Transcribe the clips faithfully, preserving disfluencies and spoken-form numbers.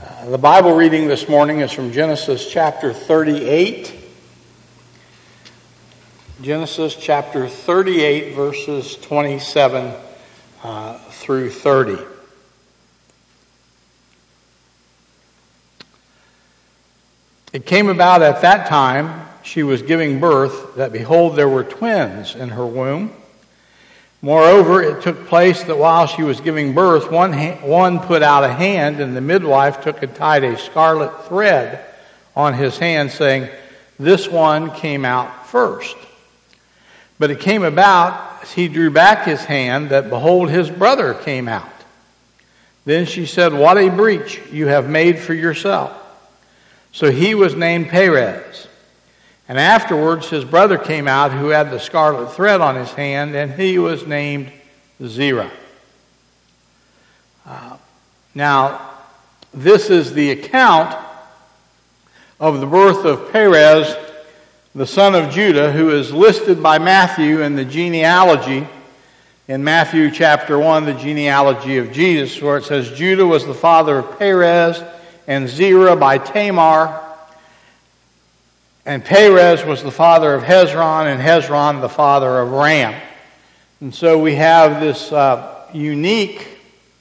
Uh, the Bible reading this morning is from Genesis chapter thirty-eight. Genesis chapter thirty-eight, verses twenty-seven uh, through thirty. It came about at that time she was giving birth that, behold, there were twins in her womb. Moreover, it took place that while she was giving birth, one ha- one put out a hand, and the midwife took and tied a scarlet thread on his hand, saying, "This one came out first." But it came about, as he drew back his hand, that, behold, his brother came out. Then she said, "What a breach you have made for yourself." So he was named Perez. And afterwards his brother came out, who had the scarlet thread on his hand, and he was named Zerah. Uh, now, this is the account of the birth of Perez, the son of Judah, who is listed by Matthew in the genealogy. In Matthew chapter one, the genealogy of Jesus, where it says, Judah was the father of Perez, and Zerah by Tamar. And Perez was the father of Hezron, and Hezron the father of Ram. And so we have this uh, unique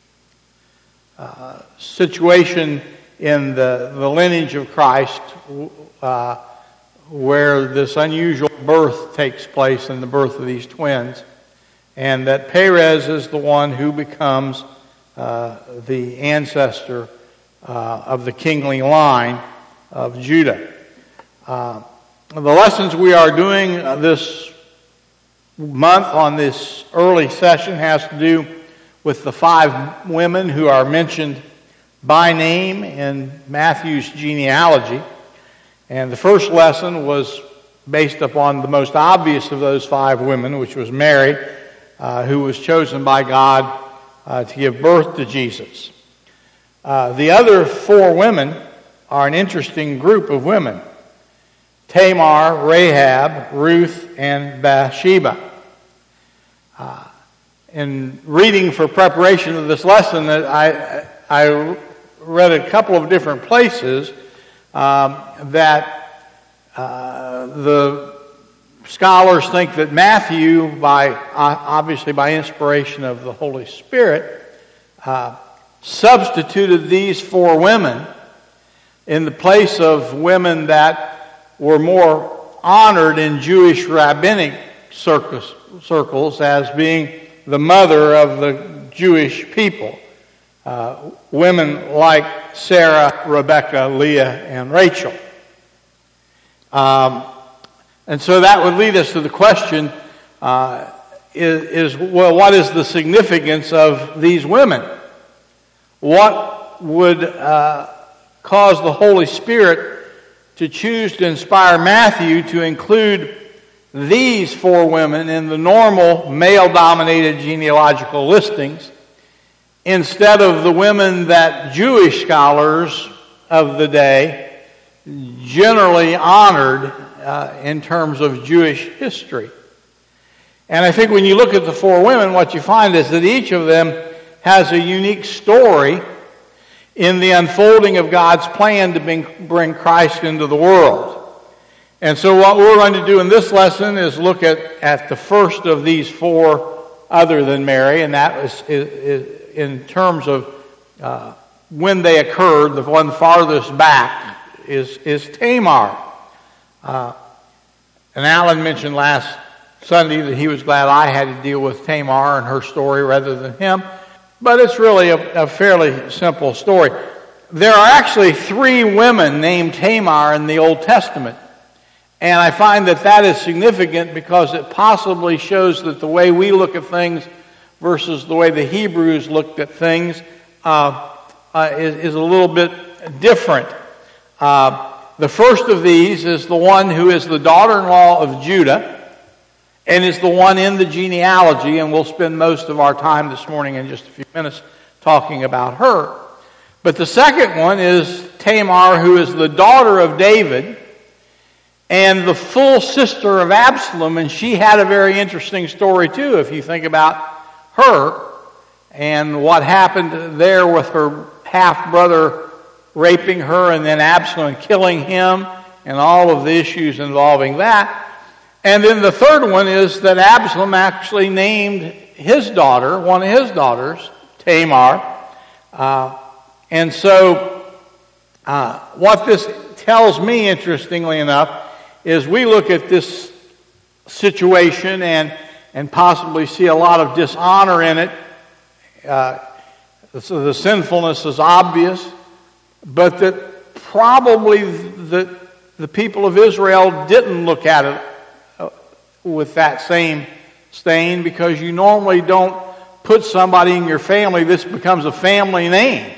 uh, situation in the, the lineage of Christ uh, where this unusual birth takes place in the birth of these twins. And that Perez is the one who becomes uh, the ancestor uh, of the kingly line of Judah. Uh, the lessons we are doing this month on this early session has to do with the five women who are mentioned by name in Matthew's genealogy. And the first lesson was based upon the most obvious of those five women, which was Mary, uh, who was chosen by God uh, to give birth to Jesus. Uh, the other four women are an interesting group of women: Tamar, Rahab, Ruth, and Bathsheba. Uh, in reading for preparation of this lesson, I, I read a couple of different places um, that uh, the scholars think that Matthew, by obviously by inspiration of the Holy Spirit, uh, substituted these four women in the place of women that were more honored in Jewish rabbinic circus, circles as being the mother of the Jewish people. Uh, women like Sarah, Rebecca, Leah, and Rachel. Um, and so that would lead us to the question, uh, is, is, well, what is the significance of these women? What would uh, cause the Holy Spirit to choose to inspire Matthew to include these four women in the normal male-dominated genealogical listings instead of the women that Jewish scholars of the day generally honored uh, in terms of Jewish history? And I think when you look at the four women, what you find is that each of them has a unique story in the unfolding of God's plan to bring, bring Christ into the world. And so what we're going to do in this lesson is look at, at the first of these four other than Mary, and that was is, is, in terms of uh, when they occurred. The one farthest back is, is Tamar. Uh, and Alan mentioned last Sunday that he was glad I had to deal with Tamar and her story rather than him. But it's really a, a fairly simple story. There are actually three women named Tamar in the Old Testament. And I find that that is significant because it possibly shows that the way we look at things versus the way the Hebrews looked at things uh, uh, is, is a little bit different. Uh, the first of these is the one who is the daughter-in-law of Judah, and is the one in the genealogy, and we'll spend most of our time this morning in just a few minutes talking about her. But the second one is Tamar, who is the daughter of David and the full sister of Absalom, and she had a very interesting story too, if you think about her and what happened there with her half-brother raping her and then Absalom killing him and all of the issues involving that. And then the third one is that Absalom actually named his daughter, one of his daughters, Tamar. Uh, and so uh, what this tells me, interestingly enough, is we look at this situation and, and possibly see a lot of dishonor in it. Uh, so the sinfulness is obvious, but that probably the, the people of Israel didn't look at it with that same stain, because you normally don't put somebody in your family. This becomes a family name.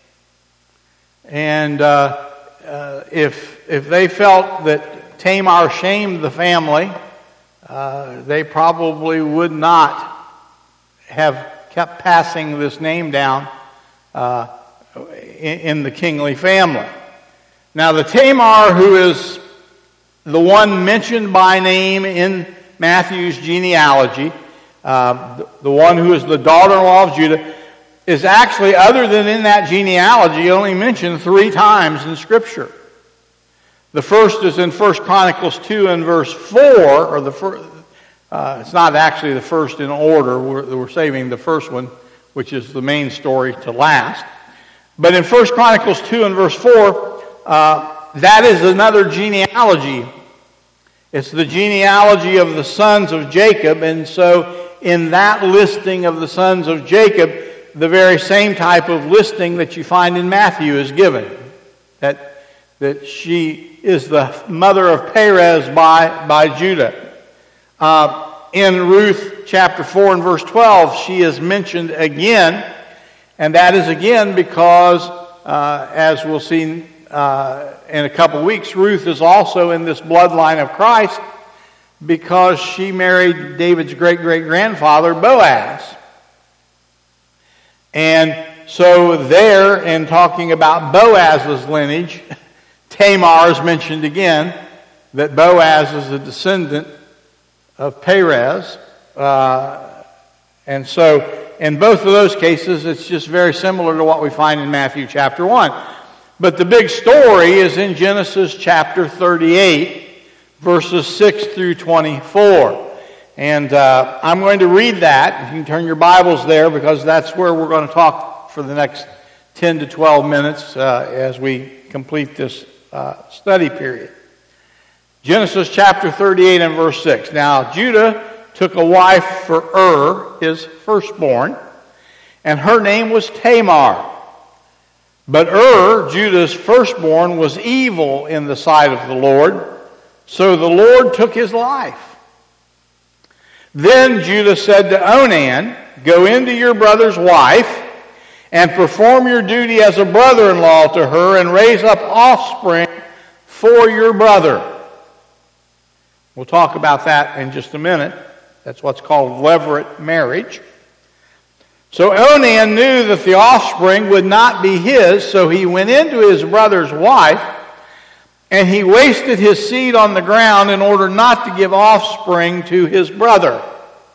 And uh, uh, if if they felt that Tamar shamed the family, uh, they probably would not have kept passing this name down uh, in, in the kingly family. Now, the Tamar who is the one mentioned by name in Matthew's genealogy, uh, the, the one who is the daughter-in-law of Judah, is actually, other than in that genealogy, only mentioned three times in Scripture. The first is in First Chronicles two and verse four, or the first, uh, it's not actually the first in order. We're, we're saving the first one, which is the main story, to last. But in First Chronicles two and verse four, uh, that is another genealogy. It's the genealogy of the sons of Jacob, and so in that listing of the sons of Jacob, the very same type of listing that you find in Matthew is given. That, that she is the mother of Perez by, by Judah. Uh, in Ruth chapter four and verse twelve, she is mentioned again, and that is again because, uh, as we'll see uh, in a couple of weeks, Ruth is also in this bloodline of Christ because she married David's great-great-grandfather, Boaz. And so there, in talking about Boaz's lineage, Tamar is mentioned again, that Boaz is a descendant of Perez. Uh, and so in both of those cases, it's just very similar to what we find in Matthew chapter one. But the big story is in Genesis chapter thirty-eight, verses six through twenty-four. And uh, I'm going to read that. You can turn your Bibles there, because that's where we're going to talk for the next ten to twelve minutes uh, as we complete this uh, study period. Genesis chapter thirty-eight and verse six. Now, Judah took a wife for Ur, his firstborn, and her name was Tamar. But Ur, Judah's firstborn, was evil in the sight of the Lord, so the Lord took his life. Then Judah said to Onan, "Go into your brother's wife and perform your duty as a brother-in-law to her and raise up offspring for your brother." We'll talk about that in just a minute. That's what's called levirate marriage. So Onan knew that the offspring would not be his, so he went into his brother's wife, and he wasted his seed on the ground in order not to give offspring to his brother.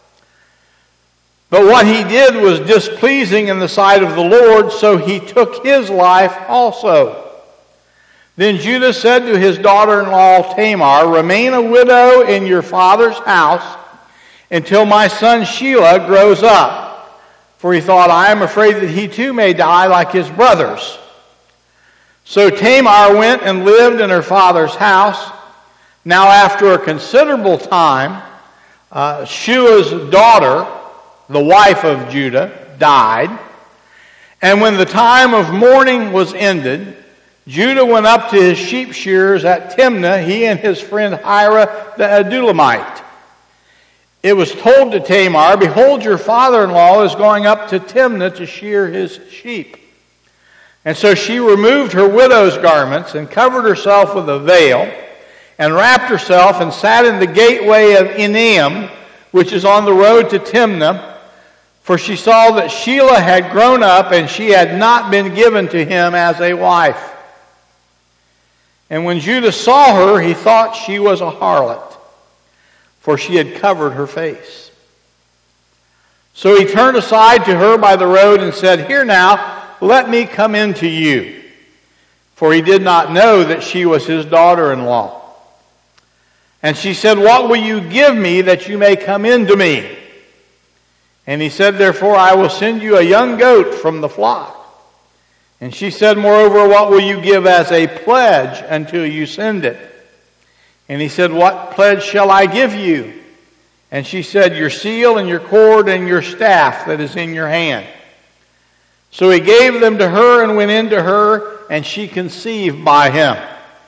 But what he did was displeasing in the sight of the Lord, so he took his life also. Then Judah said to his daughter-in-law Tamar, "Remain a widow in your father's house until my son Shelah grows up." For he thought, "I am afraid that he too may die like his brothers." So Tamar went and lived in her father's house. Now after a considerable time, uh, Shua's daughter, the wife of Judah, died. And when the time of mourning was ended, Judah went up to his sheep shearers at Timnah, he and his friend Hira the Adullamite. It was told to Tamar, "Behold, your father-in-law is going up to Timnah to shear his sheep." And so she removed her widow's garments and covered herself with a veil and wrapped herself and sat in the gateway of Enaim, which is on the road to Timnah, for she saw that Shelah had grown up and she had not been given to him as a wife. And when Judah saw her, he thought she was a harlot, for she had covered her face. So he turned aside to her by the road and said, "Here now, let me come in to you." for he did not know that she was his daughter-in-law. And she said, "What will you give me that you may come in to me?" And he said, "Therefore I will send you a young goat from the flock." And she said, "Moreover, what will you give as a pledge until you send it?" And he said, "What pledge shall I give you?" And she said, "Your seal and your cord and your staff that is in your hand." So he gave them to her and went in to her, and she conceived by him.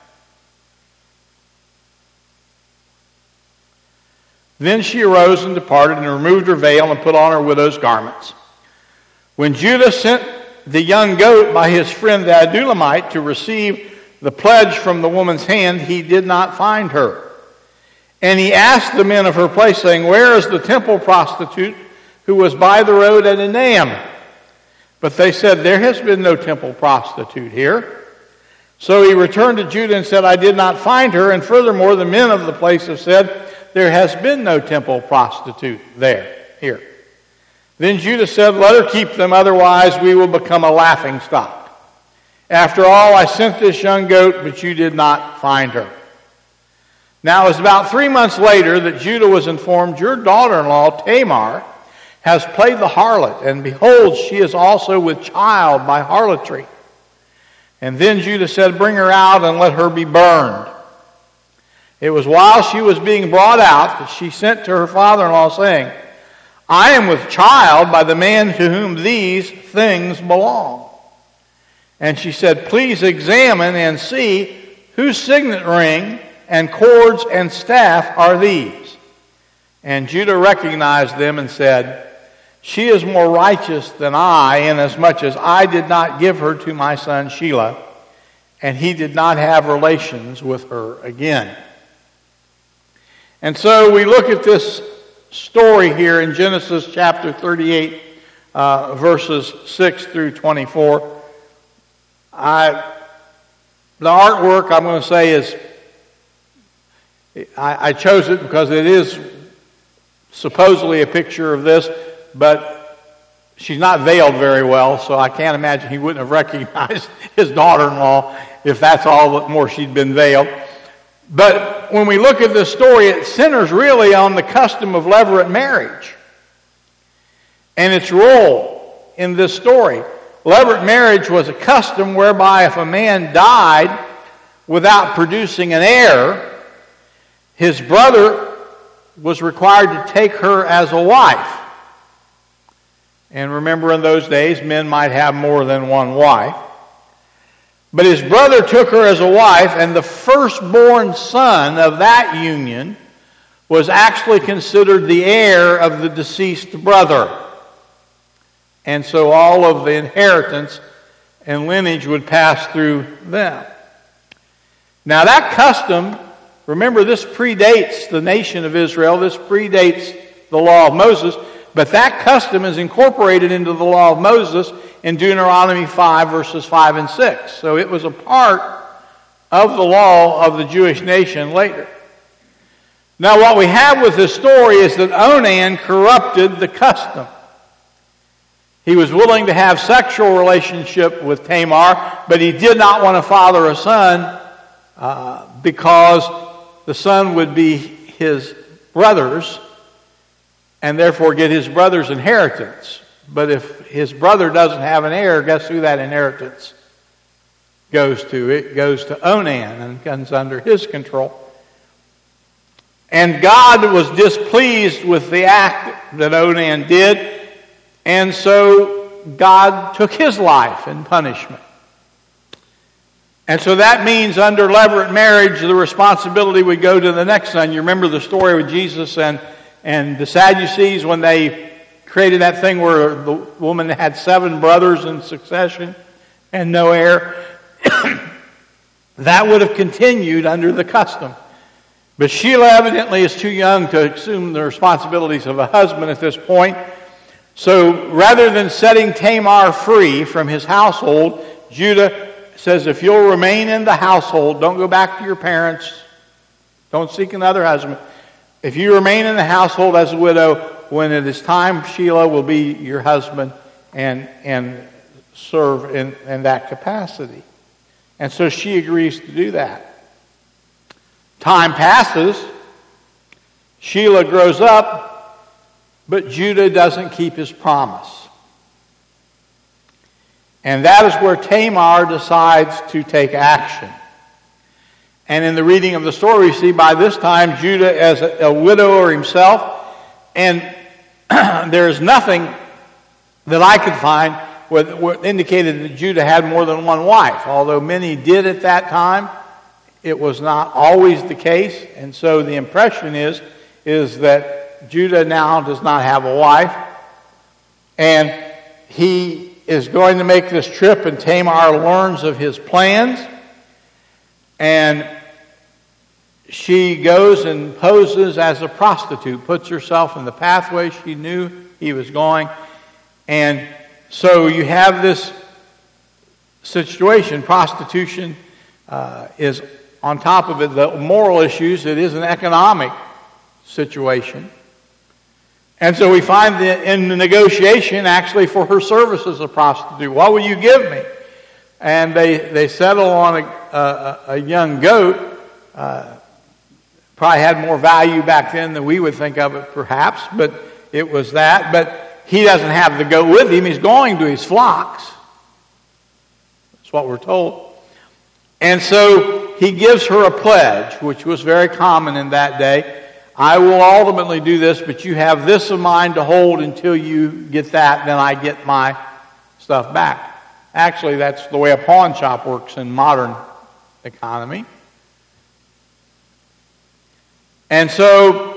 Then she arose and departed and removed her veil and put on her widow's garments. When Judah sent the young goat by his friend the Adullamite to receive the pledge from the woman's hand, he did not find her. And he asked the men of her place, saying, "Where is the temple prostitute who was by the road at Enaim?" But they said, "There has been no temple prostitute here." So he returned to Judah and said, "I did not find her. And furthermore, the men of the place have said, there has been no temple prostitute there, here." Then Judah said, "Let her keep them, otherwise we will become a laughingstock. After all, I sent this young goat, but you did not find her." Now it was about three months later that Judah was informed, "Your daughter-in-law, Tamar, has played the harlot, and behold, she is also with child by harlotry." And then Judah said, "Bring her out and let her be burned." It was while she was being brought out that she sent to her father-in-law, saying, "I am with child by the man to whom these things belong." And she said, "Please examine and see whose signet ring and cords and staff are these." And Judah recognized them and said, "She is more righteous than I, inasmuch as I did not give her to my son Shelah, and he did not have relations with her again." And so we look at this story here in Genesis chapter thirty-eight, uh, verses six through twenty-four. I, the artwork, I'm going to say, is, I, I chose it because it is supposedly a picture of this, but she's not veiled very well, so I can't imagine he wouldn't have recognized his daughter-in-law if that's all the more she'd been veiled. But when we look at this story, it centers really on the custom of levirate marriage and its role in this story. Levirate marriage was a custom whereby if a man died without producing an heir, his brother was required to take her as a wife. And remember, in those days, men might have more than one wife. But his brother took her as a wife, and the firstborn son of that union was actually considered the heir of the deceased brother. And so all of the inheritance and lineage would pass through them. Now that custom, remember, this predates the nation of Israel. This predates the law of Moses. But that custom is incorporated into the law of Moses in Deuteronomy five, verses five and six. So it was a part of the law of the Jewish nation later. Now what we have with this story is that Onan corrupted the custom. He was willing to have sexual relationship with Tamar, but he did not want to father a son uh, because the son would be his brother's and therefore get his brother's inheritance. But if his brother doesn't have an heir, guess who that inheritance goes to? It goes to Onan and comes under his control. And God was displeased with the act that Onan did, and so God took his life in punishment. And so that means under levirate marriage, the responsibility would go to the next son. You remember the story with Jesus and And the Sadducees, when they created that thing where the woman had seven brothers in succession and no heir, that would have continued under the custom. But Shelah evidently is too young to assume the responsibilities of a husband at this point. So rather than setting Tamar free from his household, Judah says, if you'll remain in the household, don't go back to your parents, don't seek another husband. If you remain in the household as a widow, when it is time, Shelah will be your husband and and serve in, in that capacity. And so she agrees to do that. Time passes. Sheila grows up, but Judah doesn't keep his promise. And that is where Tamar decides to take action. And in the reading of the story, we see by this time Judah as a, a widower himself. And there is nothing that I could find where indicated that Judah had more than one wife. Although many did at that time, it was not always the case. And so the impression is, is that Judah now does not have a wife. And he is going to make this trip, and Tamar learns of his plans. And she goes and poses as a prostitute, puts herself in the pathway she knew he was going. And so you have this situation. Prostitution uh, is on top of it the moral issues. It is an economic situation. And so we find that in the negotiation actually for her service as a prostitute. What will you give me? And they, they settle on a, a, a young goat. Uh, probably had more value back then than we would think of it perhaps, but it was that. But he doesn't have the goat with him. He's going to his flocks. That's what we're told. And so he gives her a pledge, which was very common in that day. I will ultimately do this, but you have this of mine to hold until you get that, then I get my stuff back. Actually, that's the way a pawn shop works in modern economy. And so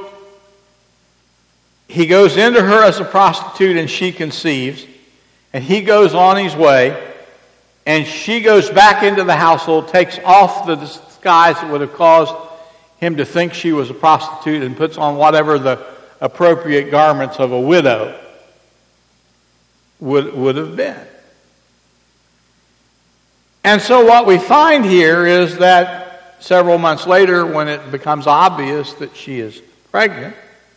he goes into her as a prostitute, and she conceives, and he goes on his way, and she goes back into the household, takes off the disguise that would have caused him to think she was a prostitute, and puts on whatever the appropriate garments of a widow would, would have been. And so what we find here is that several months later, when it becomes obvious that she is pregnant,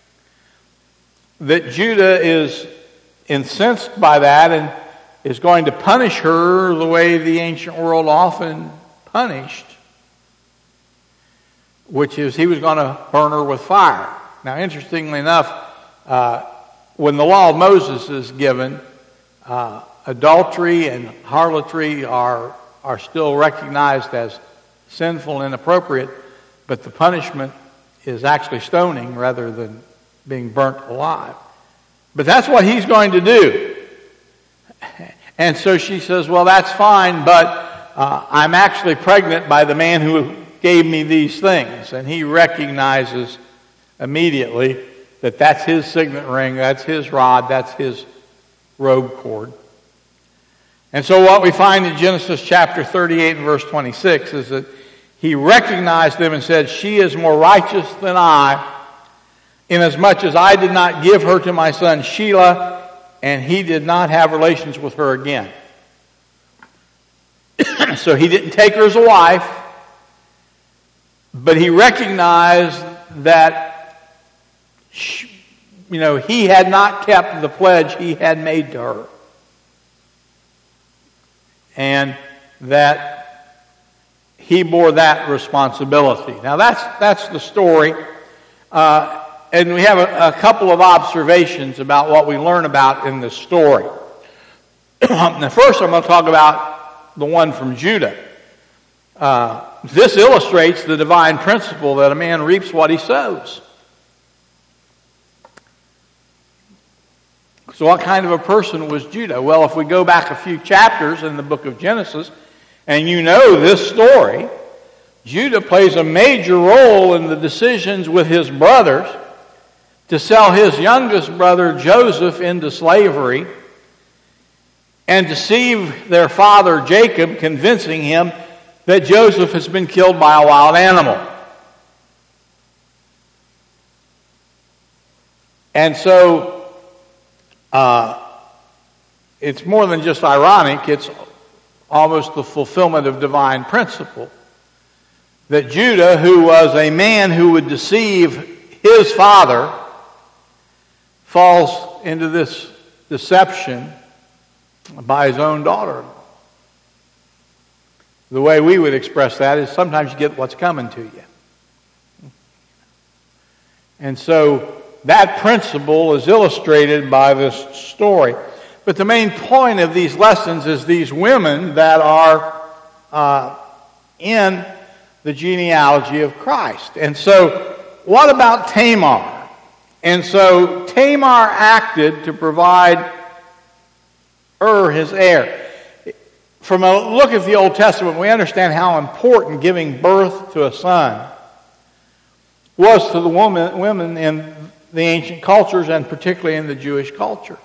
that Judah is incensed by that and is going to punish her the way the ancient world often punished, which is he was going to burn her with fire. Now, interestingly enough, uh, when the law of Moses is given, uh, adultery and harlotry are, are still recognized as sinful and inappropriate, but the punishment is actually stoning rather than being burnt alive. But that's what he's going to do. And so she says, well, that's fine, but uh, I'm actually pregnant by the man who gave me these things. And he recognizes immediately that that's his signet ring, that's his rod, that's his robe cord. And so what we find in Genesis chapter thirty-eight and verse twenty-six is that he recognized them and said, she is more righteous than I, inasmuch as I did not give her to my son Shelah, and he did not have relations with her again. So he didn't take her as a wife, but he recognized that, she, you know, he had not kept the pledge he had made to her. And that he bore that responsibility. Now that's that's the story. Uh, and we have a, a couple of observations about what we learn about in this story. Now first I'm going to talk about the one from Judah. Uh, this illustrates the divine principle that a man reaps what he sows. So what kind of a person was Judah? Well, if we go back a few chapters in the book of Genesis, and you know this story, Judah plays a major role in the decisions with his brothers to sell his youngest brother Joseph into slavery and deceive their father Jacob, convincing him that Joseph has been killed by a wild animal. And so Uh, it's more than just ironic, it's almost the fulfillment of divine principle. That Judah, who was a man who would deceive his father, falls into this deception by his own daughter. The way we would express that is sometimes you get what's coming to you. And so that principle is illustrated by this story. But the main point of these lessons is these women that are uh, in the genealogy of Christ. And so what about Tamar? And so Tamar acted to provide Ur his heir. From a look at the Old Testament, we understand how important giving birth to a son was to the woman, women in the ancient cultures, and particularly in the Jewish culture.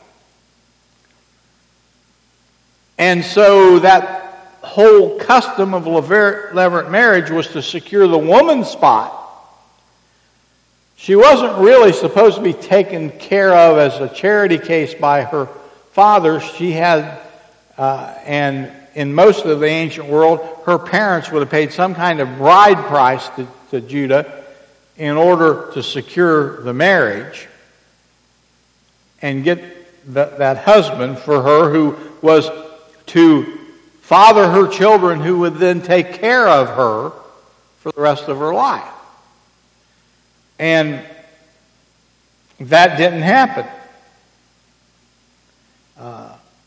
And so that whole custom of levirate marriage was to secure the woman's spot. She wasn't really supposed to be taken care of as a charity case by her father. She had, uh, and in most of the ancient world, her parents would have paid some kind of bride price to, to Judah in order to secure the marriage and get the, that husband for her, who was to father her children, who would then take care of her for the rest of her life. And that didn't happen. Uh,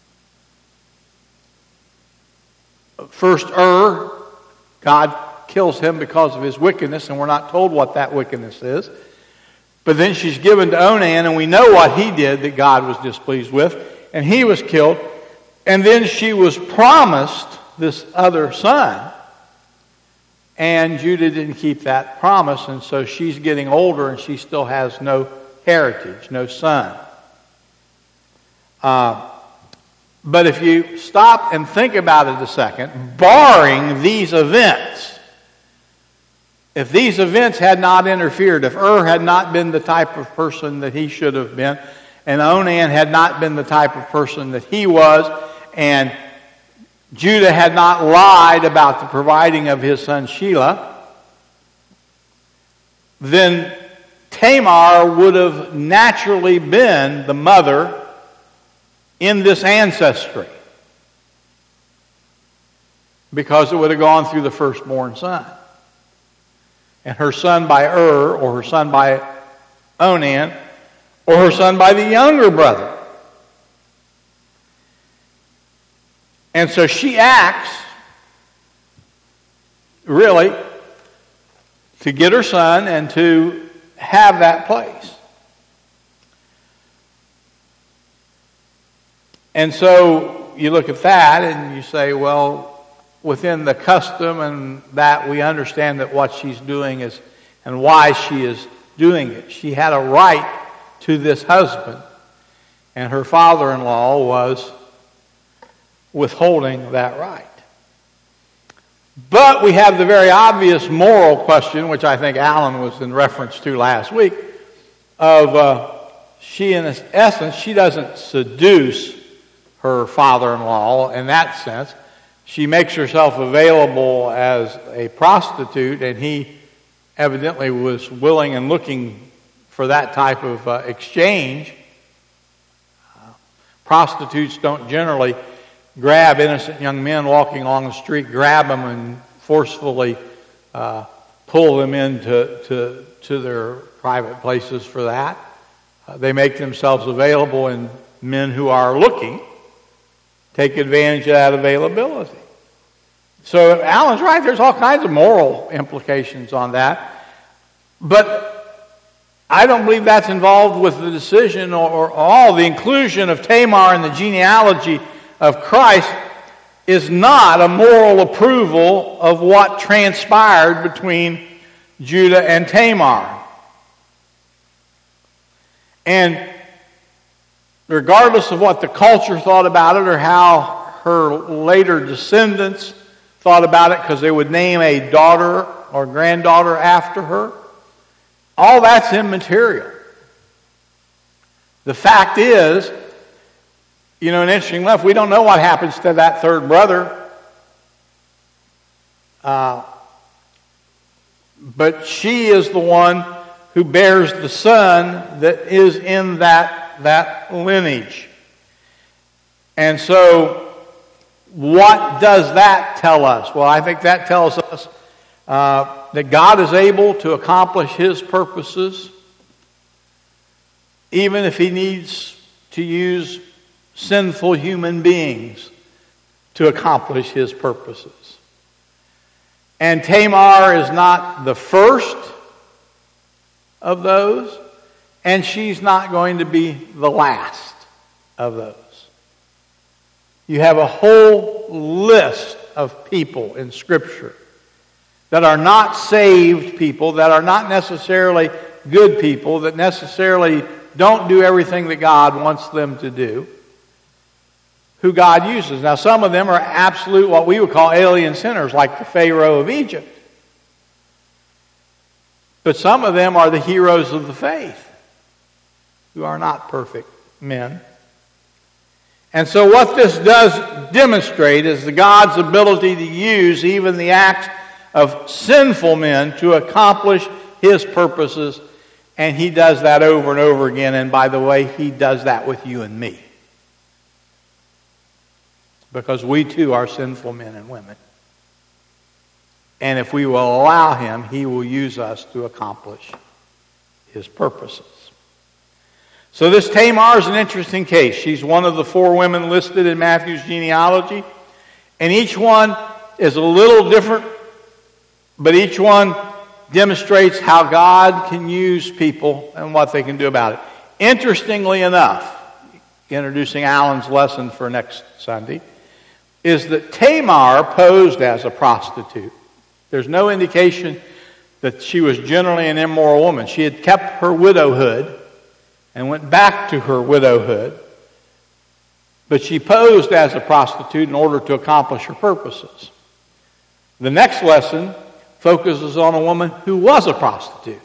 First Ur, God kills him because of his wickedness, and we're not told what that wickedness is. But then she's given to Onan, and we know what he did that God was displeased with, and he was killed. And then she was promised this other son, and Judah didn't keep that promise, and so she's getting older, and she still has no heritage, no son. Uh, But if you stop and think about it a second, barring these events, if these events had not interfered, if Ur had not been the type of person that he should have been, and Onan had not been the type of person that he was, and Judah had not lied about the providing of his son Shelah, then Tamar would have naturally been the mother in this ancestry, because it would have gone through the firstborn son. And her son by Ur, or her son by Onan, or her son by the younger brother. And so she acts, really, to get her son and to have that place. And so you look at that and you say, well, within the custom and that, we understand that what she's doing is, and why she is doing it. She had a right to this husband, and her father-in-law was withholding that right. But we have the very obvious moral question, which I think Alan was in reference to last week, of uh, she, in essence, she doesn't seduce her father-in-law in that sense. She makes herself available as a prostitute, and he evidently was willing and looking for that type of uh, exchange. Uh, prostitutes don't generally grab innocent young men walking along the street, grab them and forcefully uh, pull them into to, to their private places for that. Uh, they make themselves available, and men who are looking take advantage of that availability. So Alan's right, there's all kinds of moral implications on that. But I don't believe that's involved with the decision or, or all. The inclusion of Tamar in the genealogy of Christ is not a moral approval of what transpired between Judah and Tamar. And regardless of what the culture thought about it or how her later descendants thought about it, because they would name a daughter or granddaughter after her, all that's immaterial. The fact is, you know, an interesting enough, we don't know what happens to that third brother. Uh, but she is the one who bears the son that is in that, that lineage. And so what does that tell us? Well, I think that tells us uh, that God is able to accomplish His purposes even if He needs to use sinful human beings to accomplish His purposes. And Tamar is not the first of those, and she's not going to be the last of those. You have a whole list of people in Scripture that are not saved people, that are not necessarily good people, that necessarily don't do everything that God wants them to do, who God uses. Now, some of them are absolute, what we would call alien sinners, like the Pharaoh of Egypt. But some of them are the heroes of the faith, who are not perfect men. And so what this does demonstrate is the God's ability to use even the acts of sinful men to accomplish His purposes. And He does that over and over again. And by the way, He does that with you and me. Because we too are sinful men and women. And if we will allow Him, He will use us to accomplish His purposes. So this Tamar is an interesting case. She's one of the four women listed in Matthew's genealogy. And each one is a little different, but each one demonstrates how God can use people and what they can do about it. Interestingly enough, introducing Alan's lesson for next Sunday, is that Tamar posed as a prostitute. There's no indication that she was generally an immoral woman. She had kept her widowhood and went back to her widowhood, but she posed as a prostitute in order to accomplish her purposes. The next lesson focuses on a woman who was a prostitute.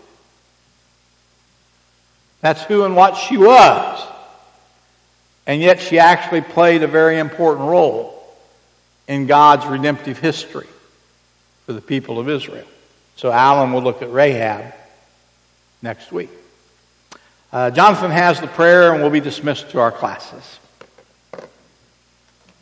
That's who and what she was. And yet she actually played a very important role in God's redemptive history for the people of Israel. So Alan will look at Rahab next week. Uh, Jonathan has the prayer, and we'll be dismissed to our classes.